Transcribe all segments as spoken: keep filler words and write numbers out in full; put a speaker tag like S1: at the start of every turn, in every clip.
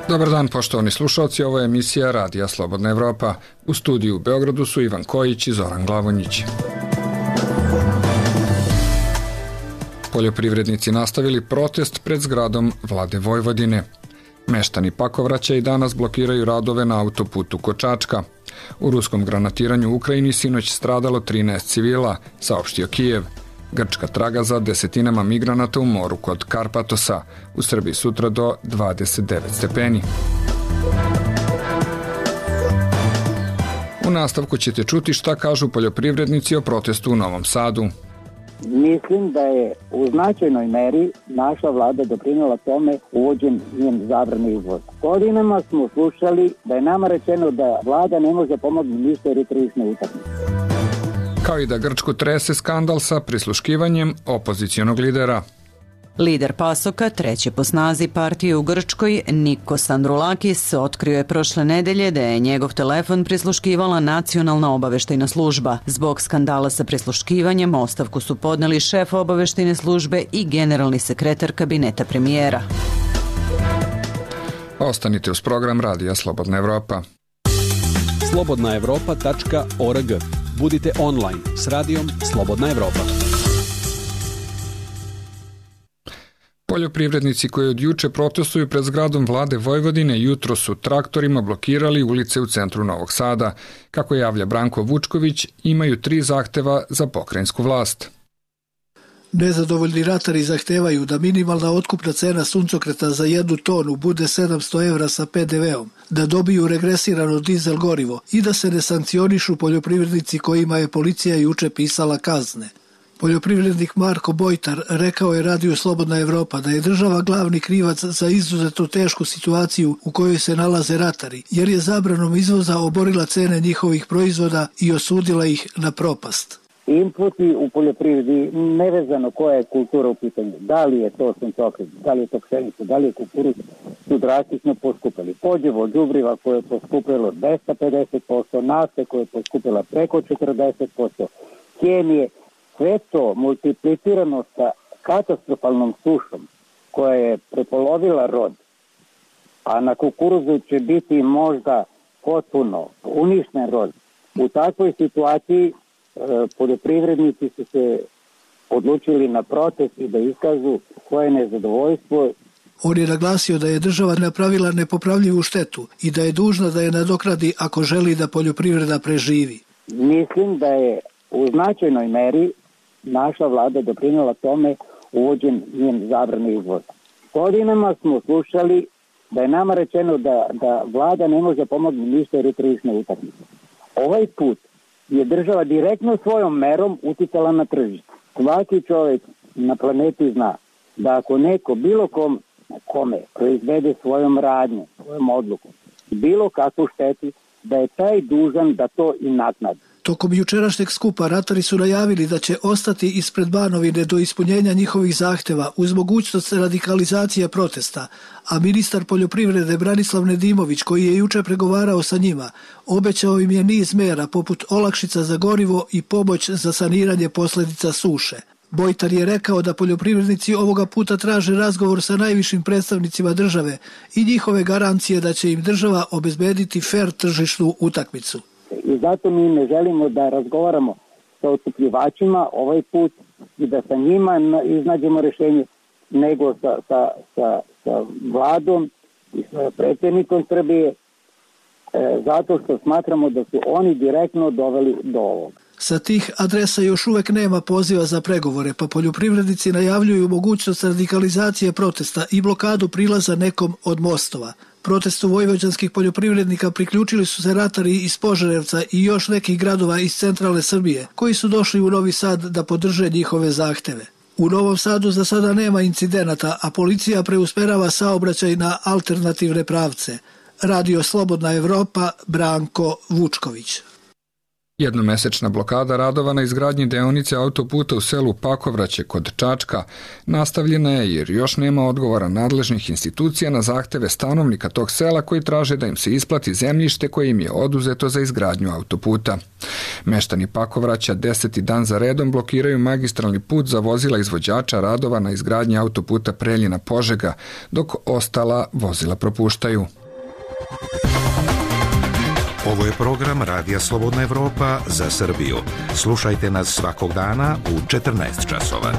S1: Dobar dan, poštovani slušalci, ovo je emisija Radija Slobodna Evropa. U studiju u Beogradu su Ivan Kojić i Zoran Glavonjić. Poljoprivrednici nastavili protest pred zgradom Vlade Vojvodine. Meštani Pakovraća i danas blokiraju radove na autoputu kod Čačka. U ruskom granatiranju u Ukrajini sinoć stradalo trinaest civila, saopštio Kijev. Grčka traga za desetinama migranata u moru kod Karpatosa. U Srbiji sutra do dvadeset devet stepeni. U nastavku ćete čuti šta kažu poljoprivrednici o protestu u Novom Sadu.
S2: Mislim da je u značajnoj meri naša vlada doprinela tome uvođenjem zabrane izvoza. Godinama smo slušali da je nama rečeno da vlada ne može pomoći ništa jer je tržišna utakmica.
S1: Kao i da Grčku trese skandal sa prisluškivanjem opozicionog lidera.
S3: Lider Pasoka, treće po snazi partije u Grčkoj, Nikos Androulakis, otkrio je prošle nedelje da je njegov telefon prisluškivala nacionalna obaveštajna služba. Zbog skandala sa prisluškivanjem ostavku su podneli šef obaveštajne službe i generalni sekretar kabineta premijera.
S1: Ostanite uz program Radija Slobodna Evropa.
S4: slobodna evropa tačka org. Budite online s radijom Slobodna Evropa.
S1: Poljoprivrednici koji od juče protestuju pred zgradom Vlade Vojvodine jutro su traktorima blokirali ulice u centru Novog Sada. Kako javlja Branko Vučković, imaju tri zahteva za pokrajinsku vlast.
S5: Nezadovoljni ratari zahtevaju da minimalna otkupna cena suncokreta za jednu tonu bude sedamsto evra sa pe de veom, da dobiju regresirano dizel gorivo i da se ne sankcionišu poljoprivrednici kojima je policija juče pisala kazne. Poljoprivrednik Marko Bojtar rekao je Radiju Slobodna Evropa da je država glavni krivac za izuzetno tešku situaciju u kojoj se nalaze ratari, jer je zabranom izvoza oborila cene njihovih proizvoda i osudila ih na propast.
S2: Inputi u poljoprivredi, nevezano koja je kultura u pitanju, da li je to suncokret, da li je to pšenica, da li je kukuruz, su drastično poskupili. Pođevo od đubriva koje je poskupilo dvesta pedeset posto, nafte koje je poskupila preko četrdeset posto, hemije, sve to multiplicirano sa katastrofalnom sušom koja je prepolovila rod, a na kukuruzu će biti možda potpuno uništen rod. U takvoj situaciji poljoprivrednici su se odlučili na protest i da iskažu svoje nezadovoljstvo.
S5: On je naglasio da je država napravila nepopravljivu štetu i da je dužna da je nadoknadi ako želi da poljoprivreda preživi.
S2: Mislim da je u značajnoj meri naša vlada doprinela tome uvođenjem zabrane izvoza. Godinama smo slušali da je nama rečeno da, da vlada ne može pomoći ništa jer je tržišna utakmica. Ovaj put je država direktno svojom merom uticala na tržište. Svaki čovjek na planeti zna da ako neko bilo kom, kome proizvede svojom radnjom, svojom odlukom, bilo kakvu štetu, da je taj dužan da to i naknadi.
S5: Tokom jučerašnjeg skupa ratari su najavili da će ostati ispred Banovine do ispunjenja njihovih zahteva uz mogućnost radikalizacije protesta, a ministar poljoprivrede Branislav Nedimović, koji je juče pregovarao sa njima, obećao im je niz mera poput olakšica za gorivo i pomoć za saniranje posljedica suše. Bojtar je rekao da poljoprivrednici ovoga puta traže razgovor sa najvišim predstavnicima države i njihove garancije da će im država obezbediti fer tržišnu utakmicu.
S2: I zato mi ne želimo da razgovaramo sa otkupljivačima ovaj put i da sa njima iznađemo rješenje, nego sa, sa, sa, sa vladom i sa predsjednikom Srbije, e, zato što smatramo da su oni direktno doveli do ovoga.
S5: Sa tih adresa još uvek nema poziva za pregovore, pa poljoprivrednici najavljuju mogućnost radikalizacije protesta i blokadu prilaza nekom od mostova. Protestu vojvođanskih poljoprivrednika priključili su se ratari iz Požarevca i još nekih gradova iz centralne Srbije, koji su došli u Novi Sad da podrže njihove zahteve. U Novom Sadu za sada nema incidenata, a policija preusmerava saobraćaj na alternativne pravce. Radio Slobodna Evropa, Branko Vučković.
S1: Jednomesečna blokada radova na izgradnji deonice autoputa u selu Pakovraće kod Čačka nastavljena je jer još nema odgovora nadležnih institucija na zahteve stanovnika tog sela koji traže da im se isplati zemljište koje im je oduzeto za izgradnju autoputa. Meštani Pakovraća deseti dan za redom blokiraju magistralni put za vozila izvođača radova na izgradnji autoputa Preljina-Požega, dok ostala vozila propuštaju.
S6: Ovo je program Radija Slobodna Evropa za Srbiju. Slušajte nas svakog dana u četrnaest časova.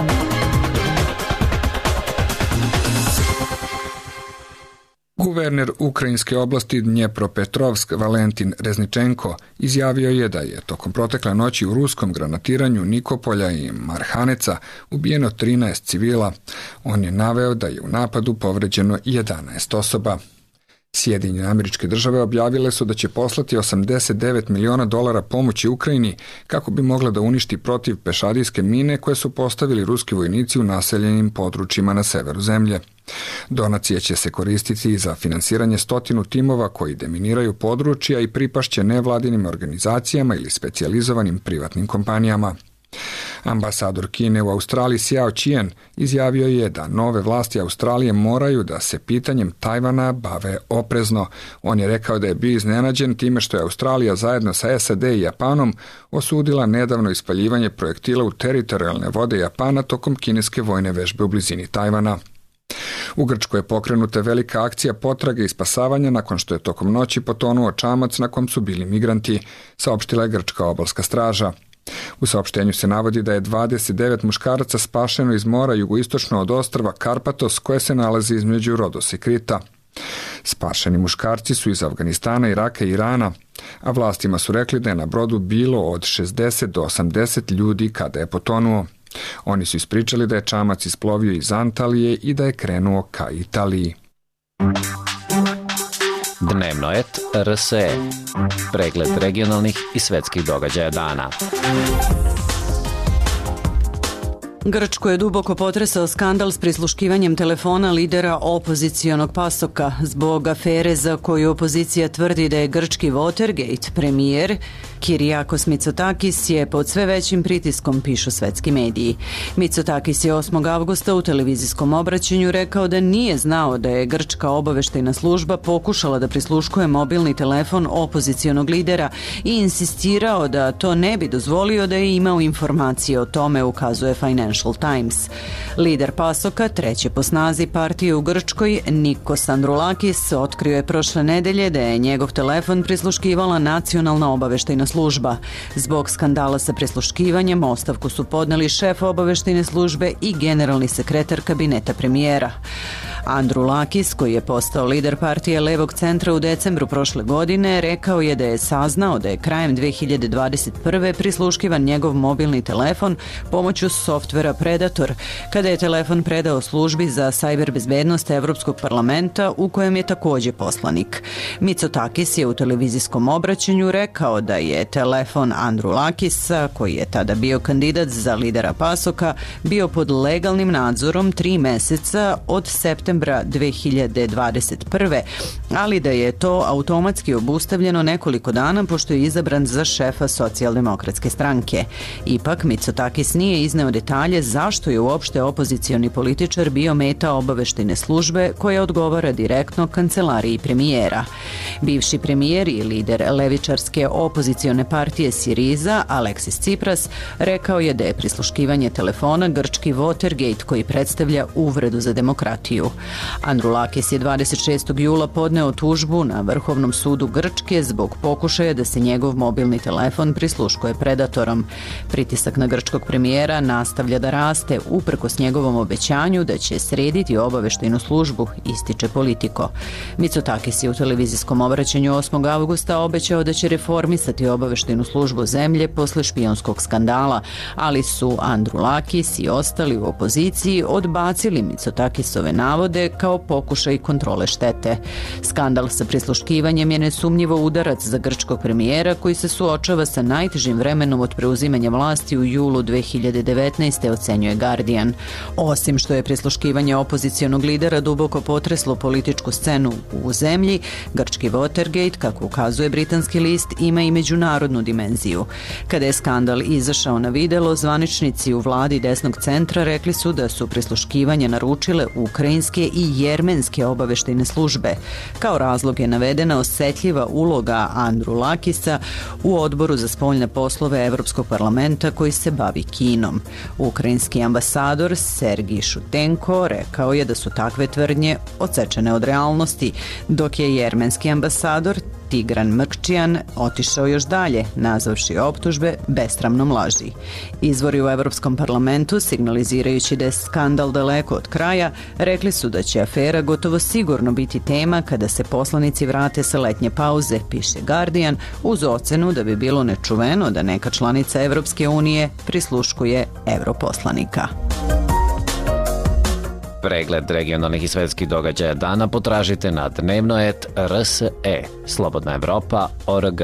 S1: Guverner ukrajinske oblasti Dnjepropetrovsk Valentin Rezničenko izjavio je da je tokom protekle noći u ruskom granatiranju Nikopolja i Marhaneca ubijeno trinaest civila. On je naveo da je u napadu povređeno jedanaest osoba. Sjedinjene Američke Države objavile su da će poslati osamdeset devet miliona dolara pomoći Ukrajini kako bi mogla da uništi protiv pešadijske mine koje su postavili ruski vojnici u naseljenim područjima na severu zemlje. Donacije će se koristiti za finansiranje stotinu timova koji deminiraju područja i pripašće nevladinim organizacijama ili specijalizovanim privatnim kompanijama. Ambasador Kine u Australiji Xiao Qian izjavio je da nove vlasti Australije moraju da se pitanjem Tajvana bave oprezno. On je rekao da je bio iznenađen time što je Australija zajedno sa S A D i Japanom osudila nedavno ispaljivanje projektila u teritorijalne vode Japana tokom kineske vojne vežbe u blizini Tajvana. U Grčkoj je pokrenuta velika akcija potrage i spasavanja nakon što je tokom noći potonuo čamac na kom su bili migranti, saopštila je grčka obalska straža. U saopštenju se navodi da je dvadeset devet muškaraca spašeno iz mora jugoistočno od ostrva Karpatos koje se nalazi između Rodosa i Krita. Spašeni muškarci su iz Afganistana, Iraka i Irana, a vlastima su rekli da je na brodu bilo od šezdeset do osamdeset ljudi kada je potonuo. Oni su ispričali da je čamac isplovio iz Antalije i da je krenuo ka Italiji.
S7: Dnevno et R S E. Pregled regionalnih i svetskih događaja dana.
S3: Grčko je duboko potresao skandal s prisluškivanjem telefona lidera opozicionog PASOK-a zbog afere za koju opozicija tvrdi da je grčki Watergate. Premijer Kyriakos Mitsotakis je pod sve većim pritiskom, pišu svetski mediji. Mitsotakis je osmog avgusta u televizijskom obraćanju rekao da nije znao da je grčka obaveštajna služba pokušala da prisluškuje mobilni telefon opozicionog lidera i insistirao da to ne bi dozvolio da je imao informacije o tome, ukazuje Financial Times. Lider PASOK-a, treće po snazi partije u Grčkoj, Nikos Androulakis, otkrio je prošle nedelje da je njegov telefon prisluškivala nacionalna obaveštajna služba. Zbog skandala sa prisluškivanjem ostavku su podneli šef obaveštajne službe i generalni sekretar kabineta premijera. Androulakis, koji je postao lider partije Levog centra u decembru prošle godine, rekao je da je saznao da je krajem dve hiljade dvadeset prve prisluškivan njegov mobilni telefon pomoću softvera Predator, kada je telefon predao službi za sajber bezbednost Evropskog parlamenta u kojem je takođe poslanik. Mitsotakis je u televizijskom obraćanju rekao da je telefon Androulakisa, koji je tada bio kandidat za lidera PASOK-a, bio pod legalnim nadzorom tri meseca od septembra dve hiljade dvadeset prve, ali da je to automatski obustavljeno nekoliko dana pošto je izabran za šefa socijaldemokratske stranke. Ipak, Mitsotakis nije izneo detalje zašto je uopšte opozicioni političar bio meta obaveštajne službe koja odgovara direktno kancelariji premijera. Bivši premijer i lider levičarske opozicione partije Siriza, Aleksis Tsipras, rekao je da je prisluškivanje telefona grčki Watergate koji predstavlja uvredu za demokratiju. Androulakis je dvadeset šestog jula podneo tužbu na Vrhovnom sudu Grčke zbog pokušaja da se njegov mobilni telefon prisluškuje Predatorom. Pritisak na grčkog premijera nastavlja da raste uprkos njegovom obećanju da će srediti obaveštajnu službu, ističe Politico. Mitsotakis je u televizijskom obraćanju osmog avgusta obećao da će reformisati obaveštajnu službu zemlje posle špijonskog skandala, ali su Androulakis i ostali u opoziciji odbacili Mitsotakisove navode navode kao pokušaj kontrole štete. Skandal sa prisluškivanjem je nesumnjivo udarac za grčkog premijera koji se suočava sa najtežim vremenom od preuzimanja vlasti u julu dve hiljade devetnaeste. ocenjuje Guardian. Osim što je prisluškivanje opozicionog lidera duboko potreslo političku scenu u zemlji, grčki Watergate, kako ukazuje britanski list, ima i međunarodnu dimenziju. Kada je skandal izašao na videlo, zvaničnici u vladi desnog centra rekli su da su prisluškivanje naručile ukrajinske i jermenske obaveštajne službe. Kao razlog je navedena osetljiva uloga Andrulakisa u odboru za spoljne poslove Evropskog parlamenta koji se bavi Kinom. Ukrajinski ambasador Sergij Šutenko rekao je da su takve tvrdnje odsečene od realnosti, dok je jermenski ambasador Tigran Mrkčijan otišao još dalje, nazvavši optužbe besramnom laži. Izvori u Evropskom parlamentu, signalizirajući da je skandal daleko od kraja, rekli su da će afera gotovo sigurno biti tema kada se poslanici vrate sa letnje pauze, piše Guardian, uz ocenu da bi bilo nečuveno da neka članica Evropske unije prisluškuje europoslanika.
S7: Pregled regionalnih i svetskih događaja dana potražite na dnevnoet R S E, Slobodna Evropa, O R G.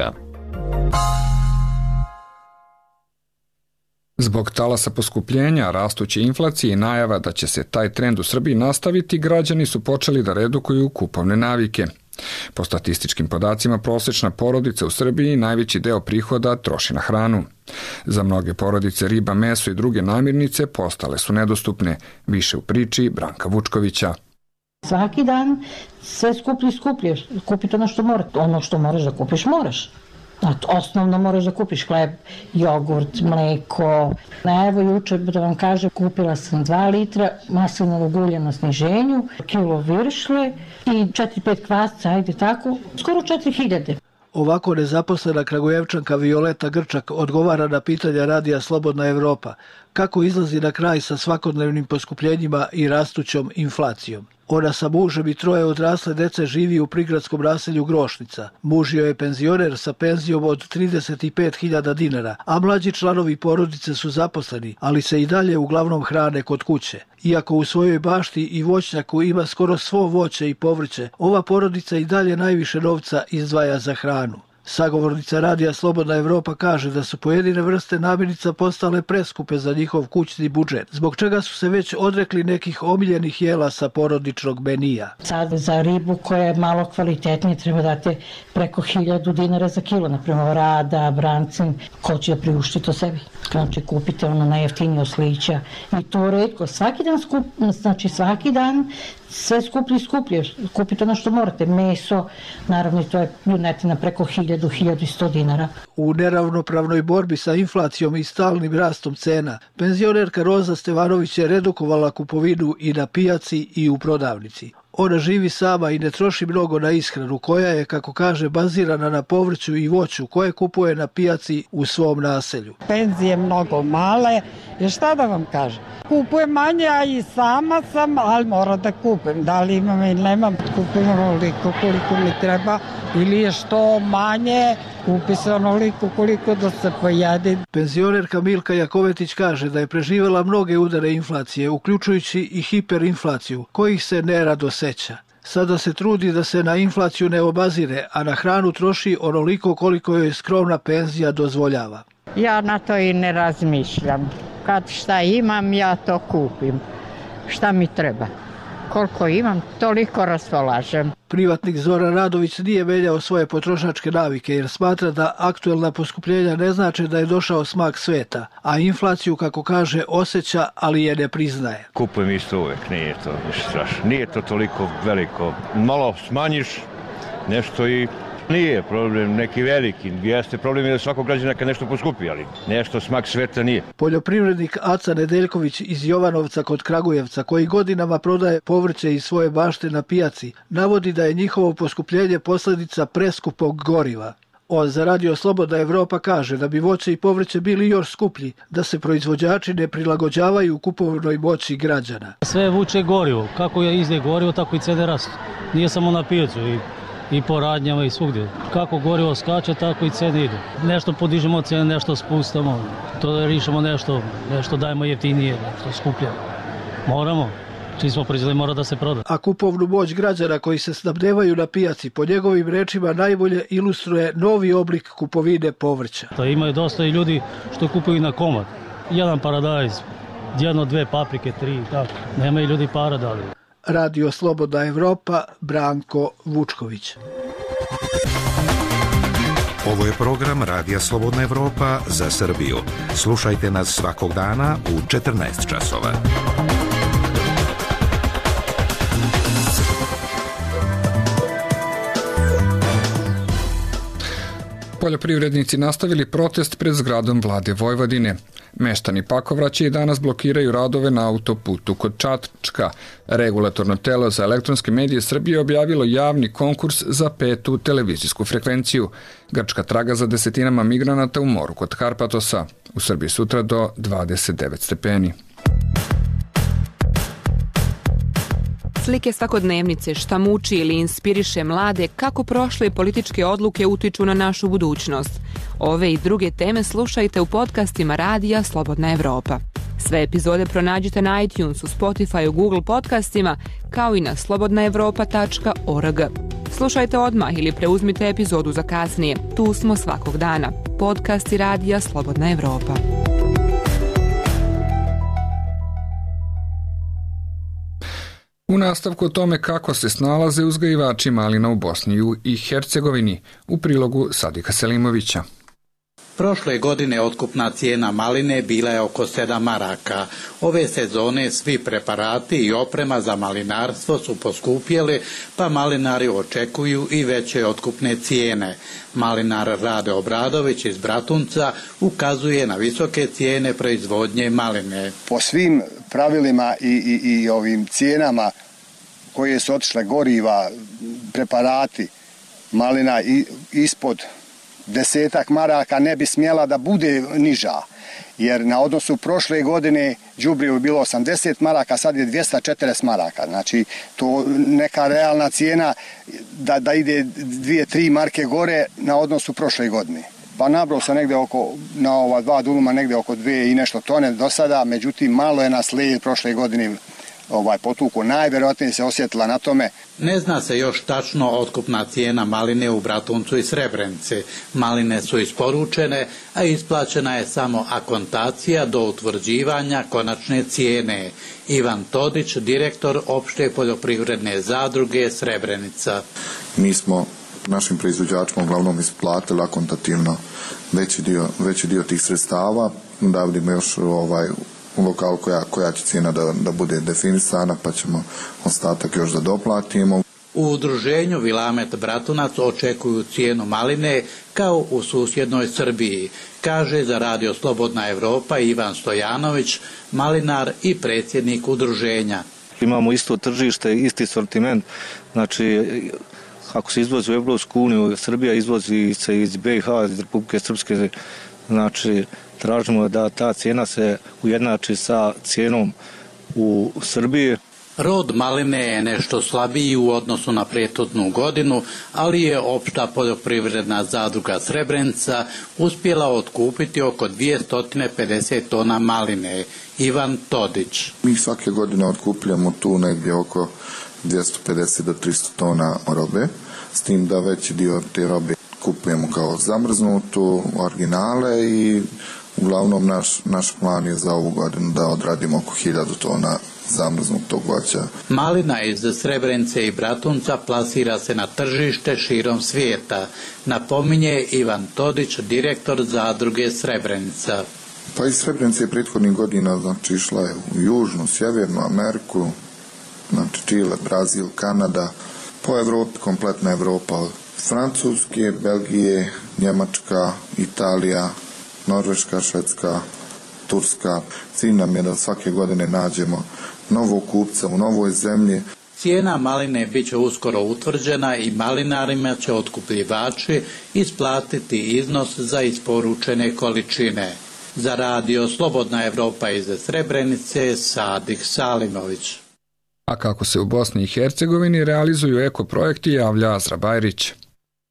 S1: Zbog talasa poskupljenja, rastuće inflacije i najava da će se taj trend u Srbiji nastaviti, građani su počeli da redukuju kupovne navike. Po statističkim podacima, prosečna porodica u Srbiji najveći deo prihoda troši na hranu. Za mnoge porodice riba, meso i druge namirnice postale su nedostupne. Više u priči Branka Vučkovića.
S8: Svaki dan sve skuplji i skuplje. Kupite ono što moraš. Ono što moraš da kupiš, moraš. Osnovno moraš da kupiš hleb, jogurt, mleko. Evo juče da vam kažem, kupila sam dva litra maslinovog ulja na sniženju, kilo viršle i četiri pet kvasca, ajde tako, skoro četiri hiljade.
S5: Ovako nezaposlena Kragujevčanka Violeta Grčak odgovara na pitanja radija Slobodna Evropa kako izlazi na kraj sa svakodnevnim poskupljenjima i rastućom inflacijom. Ona sa mužem i troje odrasle dece živi u prigradskom naselju Grošnica. Muž joj je penzioner sa penzijom od trideset pet hiljada dinara, a mlađi članovi porodice su zaposleni, ali se i dalje uglavnom hrane kod kuće. Iako u svojoj bašti i voćnjaku ima skoro svo voće i povrće, ova porodica i dalje najviše novca izdvaja za hranu. Sagovornica radija Slobodna Evropa kaže da su pojedine vrste namirnica postale preskupe za njihov kućni budžet, zbog čega su se već odrekli nekih omiljenih jela sa porodičnog menija.
S8: Sad za ribu koja je malo kvalitetnije treba dati preko hiljadu dinara za kilo, napravo rada, brancin, ko će da priušti to sebi. Znači kupite ono najjeftinije oslića i to retko. Svaki dan skup, znači svaki dan sve skuplje i skuplje. Kupite ono što morate. Meso, naravno i to je junetina preko hiljadu, hiljadu i sto dinara.
S5: U neravnopravnoj borbi sa inflacijom i stalnim rastom cena, penzionerka Roza Stevanović je redukovala kupovinu i na pijaci i u prodavnici. Ona živi sama i ne troši mnogo na ishranu, koja je, kako kaže, bazirana na povrću i voću koje kupuje na pijaci u svom naselju.
S9: Penzije mnogo male, jer šta da vam kažem? Kupujem manje, a i sama sam, ali moram da kupim. Da li imam ili nemam, kupim onoliko koliko mi treba, ili je što manje, kupi se onoliko koliko da se pojede.
S5: Penzionerka Milka Jakovetić kaže da je preživjela mnoge udare inflacije, uključujući i hiperinflaciju, kojih se nerado seća. Sada se trudi da se na inflaciju ne obazire, a na hranu troši onoliko koliko joj skromna penzija dozvoljava.
S9: Ja na to i ne razmišljam. Kad šta imam, ja to kupim. Šta mi treba? Koliko imam, toliko raspolažem.
S5: Privatnik Zoran Radović nije menjao svoje potrošačke navike jer smatra da aktuelna poskupljenja ne znače da je došao smak sveta, a inflaciju, kako kaže, osjeća, ali je ne priznaje.
S10: Kupujem isto uvek, nije to ništa strašno. Nije to toliko veliko. Malo smanjiš nešto i nije problem neki veliki. Jeste problem je da svakog građana kad nešto poskupi, ali nešto smak sveta nije.
S5: Poljoprivrednik Aca Nedeljković iz Jovanovca kod Kragujevca, koji godinama prodaje povrće iz svoje bašte na pijaci, navodi da je njihovo poskupljenje posljedica preskupog goriva. On za radio Slobodna Evropa kaže da bi voće i povrće bili još skuplji, da se proizvođači ne prilagođavaju kupovnoj moći građana.
S11: Sve vuče gorivo. Kako je izde gorivo, tako i cene rastu. Nije samo na pijacu i i po radnjama i svugdje. Kako gorivo skače, tako i cene idu. Nešto podižemo cene, nešto spustamo. To da rišemo nešto, nešto dajemo jeftinije, nešto skuplje. Moramo. čim smo proizveli mora da se proda.
S5: A kupovnu moć građana koji se snabdevaju na pijaci, po njegovim rečima, najbolje ilustruje novi oblik kupovine povrća.
S11: To imaju dosta i ljudi što kupuju na komad. Jedan paradajz, jedno, dve paprike, tri, tako. Nemaju ljudi para da li.
S5: Radio Slobodna Evropa, Branko Vučković.
S6: Ovo je program Radija Slobodna Evropa za Srbiju. Slušajte nas svakog dana u četrnaest časova.
S1: Poljoprivrednici nastavili protest pred zgradom vlade Vojvodine. Meštani Pakovraće i danas blokiraju radove na autoputu kod Čačka. Regulatorno telo za elektronske medije Srbije objavilo javni konkurs za petu televizijsku frekvenciju. Grčka traga za desetinama migranata u moru kod Karpatosa. U Srbiji sutra do dvadeset devet stepeni.
S12: Slike svakodnevnice, šta muči ili inspiriše mlade, kako prošle političke odluke utiču na našu budućnost. Ove i druge teme slušajte u podcastima Radija Slobodna Evropa. Sve epizode pronađite na iTunesu, Spotify, Google podcastima, kao i na slobodna evropa tačka org. Slušajte odmah ili preuzmite epizodu za kasnije. Tu smo svakog dana. Podcasti Radija Slobodna Evropa.
S1: U nastavku o tome kako se snalaze uzgajivači malina u Bosni i Hercegovini, u prilogu Sadika Selimovića.
S13: Prošle godine otkupna cijena maline bila je oko sedam maraka. Ove sezone svi preparati i oprema za malinarstvo su poskupjeli, pa malinari očekuju i veće otkupne cijene. Malinar Rade Obradović iz Bratunca ukazuje na visoke cijene proizvodnje maline.
S14: Po svim pravilima i, i, i ovim cijenama koje su otišle, goriva, preparati, malina i, ispod desetak maraka ne bi smjela da bude niža, jer na odnosu prošle godine đubrivo je bilo osamdeset maraka, sad je dvjesto četrdeset maraka. Znači, to neka realna cijena da, da ide dvije, tri marke gore na odnosu prošle godine. Pa nabrao se negdje oko, na ova dva duluma negdje oko dvije i nešto tone do sada, međutim malo je nas led prošle godine ovaj potuku, najvjerojatnije se osjetila na tome.
S13: Ne zna se još tačno otkupna cijena maline u Bratuncu i Srebrenici. Maline su isporučene, a isplaćena je samo akontacija do utvrđivanja konačne cijene. Ivan Todić, direktor opšte poljoprivredne zadruge Srebrenica.
S15: Mi smo našim proizvođačima uglavnom isplatili akontativno veći dio, veći dio tih sredstava, da vidimo još ovaj u lokalu koja, koja će cijena da, da bude definisana, pa ćemo ostatak još da doplatimo.
S13: U udruženju Vilamet Bratunac očekuju cijenu maline kao u susjednoj Srbiji, kaže za Radio Slobodna Evropa Ivan Stojanović, malinar i predsjednik udruženja.
S16: Imamo isto tržište, isti sortiment, znači ako se izvozi u Evropsku uniju, Srbija izvozi se iz B i H, iz Republike Srpske, znači tražimo da ta cijena se ujednači sa cijenom u Srbiji.
S13: Rod maline je nešto slabiji u odnosu na prethodnu godinu, ali je opšta poljoprivredna zadruga Srebrenica uspjela otkupiti oko dvjesto pedeset tona maline. Ivan Todić.
S15: Mi svake godine otkupljamo tu negdje oko dvjesto pedeset do tristo tona robe, s tim da veći dio te robe kupujemo kao zamrznutu, originale i uglavnom naš, naš plan je za ovu godinu da odradimo oko hiljadu tona zamrznutog voća.
S13: Malina iz Srebrenice i Bratunca plasira se na tržište širom svijeta, napominje Ivan Todić, direktor zadruge Srebrenica.
S15: Pa iz Srebrenice je prethodnih godina znači, išla je u Južnu, Sjevernu Ameriku, znači Čile, Brazil, Kanada, po Evropi, kompletna Evropa, od Francuske, Belgije, Njemačka, Italija, Norveška, Švedska, Turska. Cilj nam je da svake godine nađemo novog kupca u novoj zemlji.
S13: Cijena maline bit će uskoro utvrđena i malinarima će otkupljivači isplatiti iznos za isporučene količine. Za Radio Slobodna Evropa iz Srebrenice, Sadik Salimović.
S1: A kako se u Bosni i Hercegovini realizuju ekoprojekti, javlja Azra Bajrić.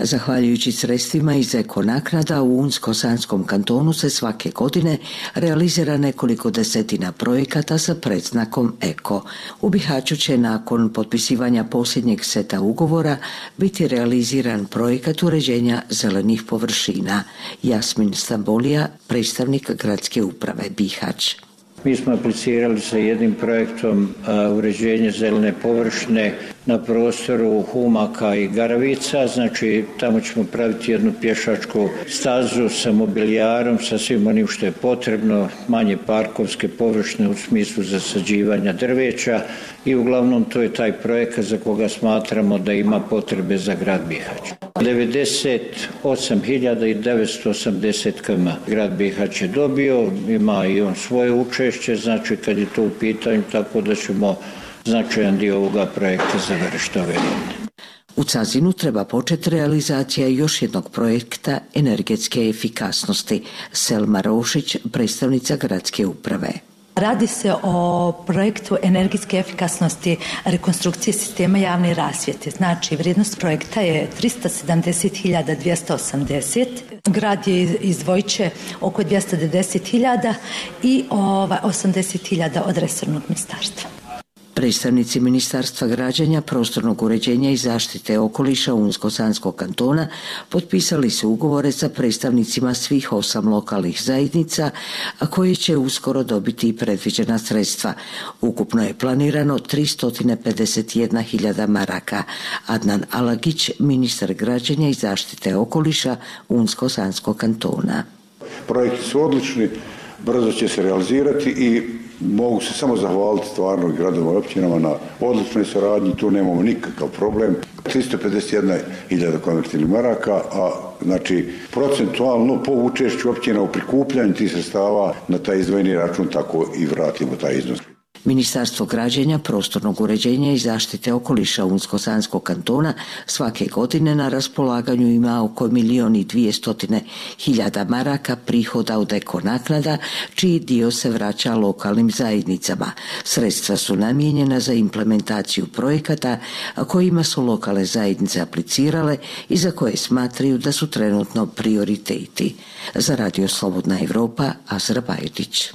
S17: Zahvaljujući sredstvima iz eko naknada u Unsko-Sanskom kantonu se svake godine realizira nekoliko desetina projekata sa predznakom Eko. U Bihaću će nakon potpisivanja posljednjeg seta ugovora biti realiziran projekat uređenja zelenih površina. Jasmin Stambolija, predstavnik gradske uprave Bihać.
S18: Mi smo aplicirali sa jednim projektom a, uređenje zelene površine na prostoru Humaka i Garavica, znači tamo ćemo praviti jednu pješačku stazu sa mobilijarom, sa svim onim što je potrebno, manje parkovske površine u smislu zasađivanja drveća i uglavnom to je taj projekat za koga smatramo da ima potrebe za grad Bihać. devedeset osam hiljada devetsto osamdeset kilometara grad Bihać je dobio, ima i on svoje učešće, znači kad je to u pitanju, tako da ćemo značajan dio ovoga projekta završiti ove godine.
S17: U Cazinu treba početi realizacija još jednog projekta energetske efikasnosti. Selma Rošić, predstavnica gradske uprave.
S19: Radi se o projektu energetske efikasnosti rekonstrukcije sistema javne rasvjete. Znači, vrijednost projekta je trista sedamdeset hiljada dvjesto osamdeset. Grad je izdvojiće oko dvjesto devedeset hiljada i osamdeset hiljada od resornog ministarstva.
S17: Predstavnici Ministarstva građenja, prostornog uređenja i zaštite okoliša Unsko-Sanskog kantona potpisali su ugovore sa predstavnicima svih osam lokalnih zajednica, a koji će uskoro dobiti i predviđena sredstva. Ukupno je planirano tristo pedeset jedna hiljada maraka. Adnan Alagić, ministar građenja i zaštite okoliša Unsko-Sanskog kantona.
S20: Projekti su odlični, brzo će se realizirati i mogu se samo zahvaliti stvarno i gradovima i općinama na odličnoj saradnji, tu nemamo nikakav problem. tristo pedeset jedna hiljada konvertibilnih maraka, a znači procentualno po učešću općina u prikupljanju tih sredstava na taj izdvojeni račun tako i vratimo taj iznos.
S17: Ministarstvo građenja, prostornog uređenja i zaštite okoliša Unsko-Sanskog kantona svake godine na raspolaganju ima oko milijon i dvijestotine hiljada maraka prihoda od eko naknada, čiji dio se vraća lokalnim zajednicama. Sredstva su namijenjena za implementaciju projekata kojima su lokalne zajednice aplicirale i za koje smatraju da su trenutno prioriteti. Za Radio Slobodna Evropa, Azra Bajetić.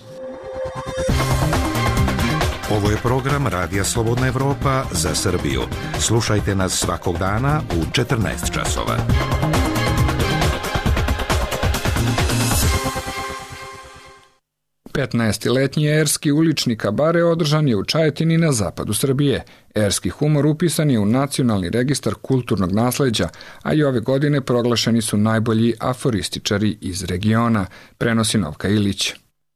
S6: Ovo je program Radija Slobodna Evropa za Srbiju. Slušajte nas svakog dana u četrnaest časova.
S1: petnaestiletnji erski ulični kabare održan je u Čajetini na zapadu Srbije. Erski humor upisan je u Nacionalni registar kulturnog nasleđa, a i ove godine proglašeni su najbolji aforističari iz regiona, prenosi Novka Ilić.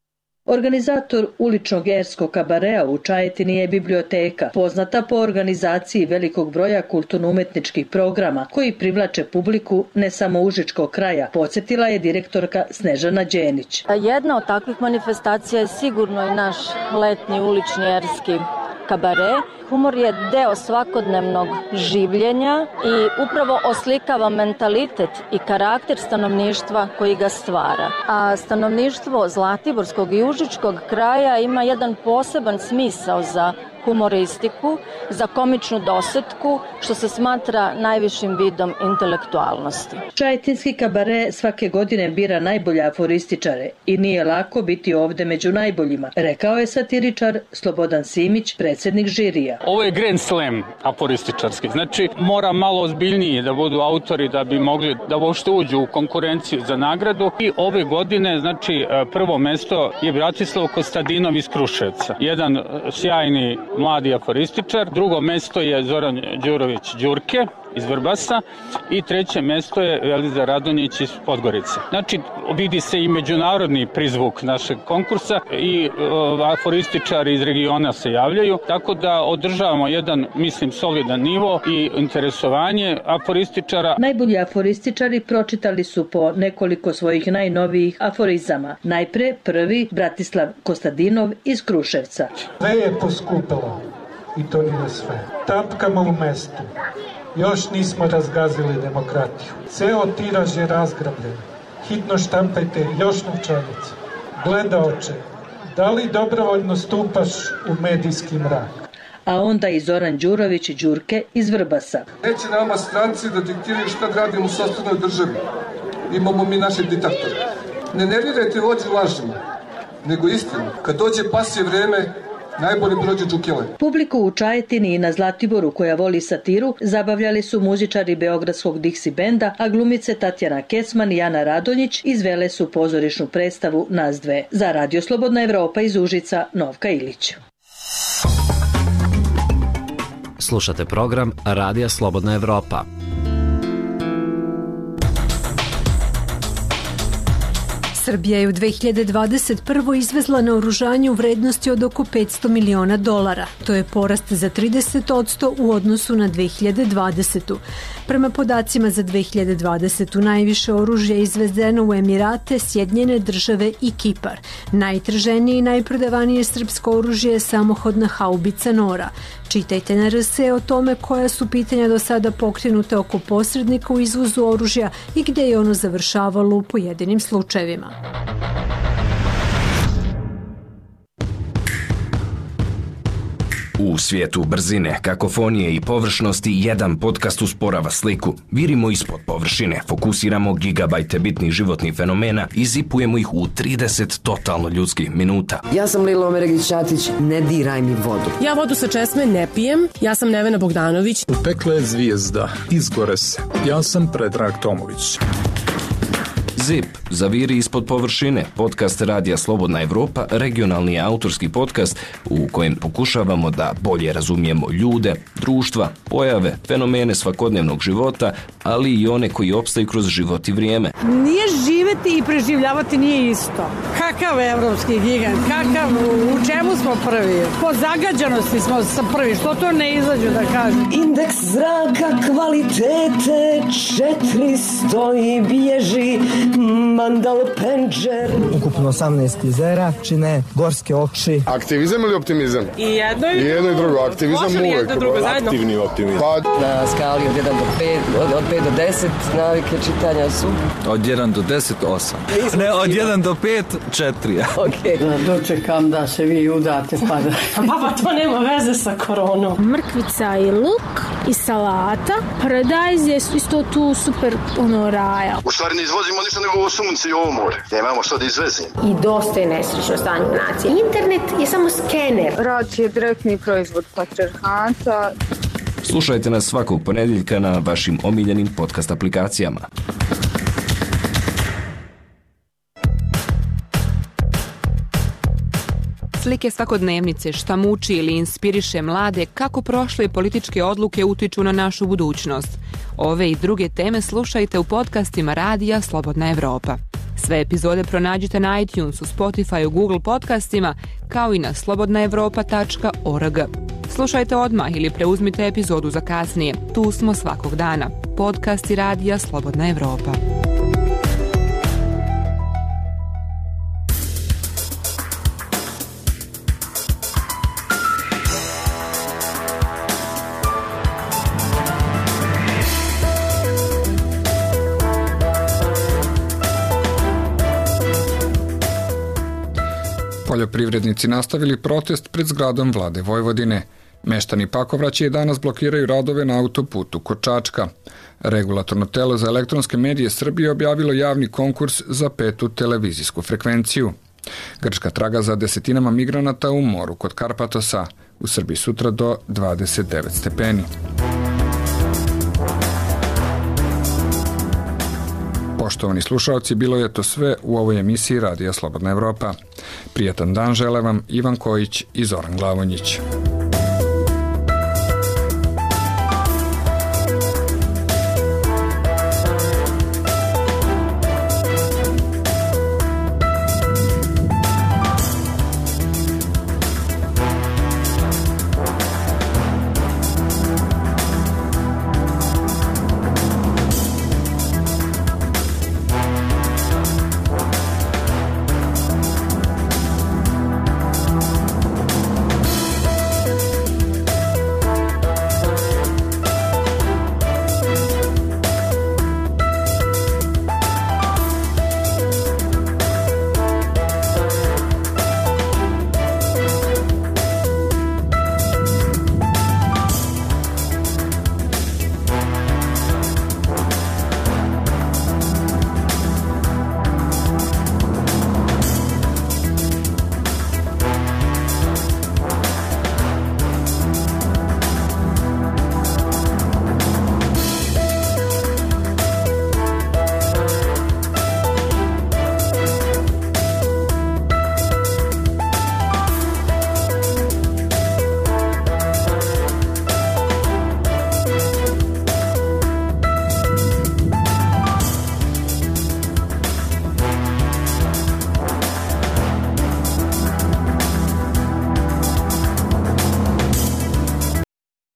S21: Organizator uličnog erskog kabarea u Čajetini je biblioteka, poznata po organizaciji velikog broja kulturno-umetničkih programa koji privlače publiku ne samo užičkog kraja, podsjetila je direktorka Snežana Đenić.
S22: Jedna od takvih manifestacija je sigurno i naš letnji ulični erski kabare. Humor je deo svakodnevnog življenja i upravo oslikava mentalitet i karakter stanovništva koji ga stvara. A stanovništvo Zlatiborskog i Užičkog kraja ima jedan poseban smisao za humoristiku, za komičnu dosetku, što se smatra najvišim vidom intelektualnosti.
S21: Čajetinski kabare svake godine bira najbolje aforističare i nije lako biti ovde među najboljima, rekao je satiričar Slobodan Simić, predsjednik žirija.
S23: Ovo je Grand Slam aforističarski, znači mora malo ozbiljniji da budu autori da bi mogli da uopšte uđu u konkurenciju za nagradu i ove godine, znači prvo mesto je Bratislav Kostadinov iz Kruševca, jedan sjajni mladi aforističar, drugo mesto je Zoran Đurović Đurke iz Vrbasa i treće mesto je Veliza Radonjić iz Podgorice. Znači, vidi se i međunarodni prizvuk našeg konkursa i o, aforističari iz regiona se javljaju, tako da održavamo jedan, mislim, solidan nivo i interesovanje aforističara.
S21: Najbolji aforističari pročitali su po nekoliko svojih najnovijih aforizama. Najpre prvi Bratislav Kostadinov iz Kruševca.
S24: Sve je poskupilo i to nije sve. Tapkamo u mestu. Još nismo razgazili demokratiju. Ceo tiraž je razgrabljen. Hitno štampajte još novčanica. Gledaoče, da li dobrovoljno stupaš u medijski mrak?
S21: a onda i Zoran Đurović Đurke iz Vrbasa.
S2: Neće nama stranci da diktiraju šta radimo u sopstvenoj državi. Imamo mi našeg diktatora. Ne nervirajte vođe lažima, nego istinu. Kad dođe pasje vreme, najbolje prođe džukele.
S21: Publiku u Čajetini i na Zlatiboru, koja voli satiru, zabavljali su muzičari beogradskog Dixi benda, a glumice Tatjana Kecman i Ana Radonjić izvele su pozorišnu predstavu Nas dve. Za Radio Slobodna Evropa iz Užica, Novka Ilić.
S3: Slušate program Radija Slobodna Evropa.
S4: Srbija je u dve hiljade dvadeset prvoj izvezla naoružanje u vrednosti od oko petsto miliona dolara. To je porast za trideset posto u odnosu na dve hiljade dvadesetu. Prema podacima za dve hiljade dvadesetu najviše oružja je izvezeno u Emirate, Sjedinjene države i Kipar. Najtraženije i najprodavanije srpsko oružje je samohodna haubica Nora. Čitajte na R S o tome koja su pitanja do sada pokrenuta oko posrednika u izvozu oružja i gde je ono završavalo u pojedinim slučajevima.
S7: U svijetu brzine, kakofonije i površnosti jedan podcast usporava sliku. Virimo ispod površine, fokusiramo gigabajte bitnih životnih fenomena i zipujemo ih u trideset totalno ljudskih minuta.
S25: Ja sam Lila Omeregić-Ćatić, ne diraj mi vodu.
S26: Ja vodu sa česme ne pijem, ja sam Nevena Bogdanović.
S27: Upekla je zvijezda, izgore se. Ja sam Predrag Tomović.
S7: Zip, zaviri ispod površine, podcast Radija Slobodna Evropa, regionalni autorski podcast u kojem pokušavamo da bolje razumijemo ljude, društva, pojave, fenomene svakodnevnog života, ali i one koji opstaju kroz život i vrijeme.
S28: Nije živeti i preživljavati nije isto. Kakav evropski gigant, kakav, u čemu smo prvi? Po zagađanosti smo prvi, što to ne izađu da kažem?
S29: Indeks zraka kvalitete četiristo i bježi Mandal Penđer.
S30: Ukupno osamnaest jezera čine gorske oči.
S31: Aktivizam ili optimizam?
S28: I jedno i,
S31: I jedno i drugo. Aktivizam uvek.
S28: Jedno drugo zajedno.
S31: Aktivni optimizam. Pa...
S29: Na skali od jedan do pet, od, od pet do deset navike čitanja su?
S32: Od jedan do deset, osam. Ne, od jedan do pet, četiri.
S29: Okay.
S28: Da dočekam da se vi udate pa da... Pa to nema veze sa koronom.
S33: Mrkvica i luk i salata. Paradajz je isto tu super ono raja.
S31: U stvari ne izvozimo ništa nego ovo sunce i ovo more. Nemamo što da izvezimo.
S33: I dosta je nesrećno stanje nacije. Internet je samo skener.
S34: Rad je direktni proizvod patrijarhata.
S7: Slušajte nas svakog ponedjeljka na vašim omiljenim podcast aplikacijama.
S12: Slike svakodnevnice, šta muči ili inspiriše mlade, kako prošle političke odluke utiču na našu budućnost. Ove i druge teme slušajte u podcastima Radija Slobodna Evropa. Sve epizode pronađite na iTunesu, Spotify, Google podcastima, kao i na slobodna evropa tačka org. Slušajte odmah ili preuzmite epizodu za kasnije. Tu smo svakog dana. Podcasti Radija Slobodna Evropa.
S1: Poljoprivrednici nastavili protest pred zgradom vlade Vojvodine. Meštani Pakovraća i danas blokiraju radove na autoputu kod Čačka. Regulatorno telo za elektronske medije Srbije objavilo javni konkurs za petu televizijsku frekvenciju. Grčka traga za desetinama migranata u moru kod Karpatosa. U Srbiji sutra do dvadeset devet stepeni. Poštovani slušalci, bilo je to sve u ovoj emisiji Radija Slobodna Evropa. Prijatan dan žele vam Ivan Kojić i Zoran Glavonjić.